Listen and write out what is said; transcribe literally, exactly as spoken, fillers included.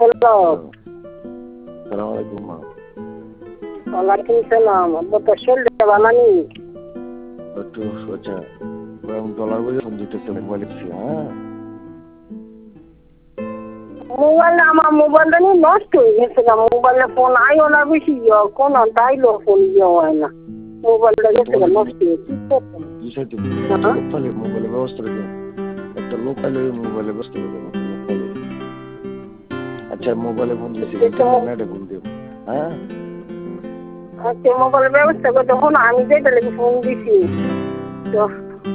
Hello. সালাম আলাইকুম মা। ওয়ালাইকুম সালাম। আব্বা তো শরীরটা ভালো নেই। একটু সোজা ডলার বলে ফোন দিতেছে মোবাইলে ছিল। হ্যাঁ মোবাইল আমার মোবাইলটা নিয়ে নষ্ট হয়ে গেছে না। মোবাইলে ফোন আইও না বেশি কোন তাইলো ফোন দিয়ে হয় না। মোবাইলটা গেছে নষ্ট হয়ে কি করতে বিষয়টি লোকালে মোবাইলের ব্যবস্থা রেখে একটা লোকালে মোবাইলের ব্যবস্থা রেখে লোকালে। আচ্ছা মোবাইলে ফোন দিয়েছি ইন্টারনেটে ফোন দিও। হ্যাঁ আচ্ছা মোবাইলের ব্যবস্থা করতে ফোন আমি যেটা ফোন দিছি তো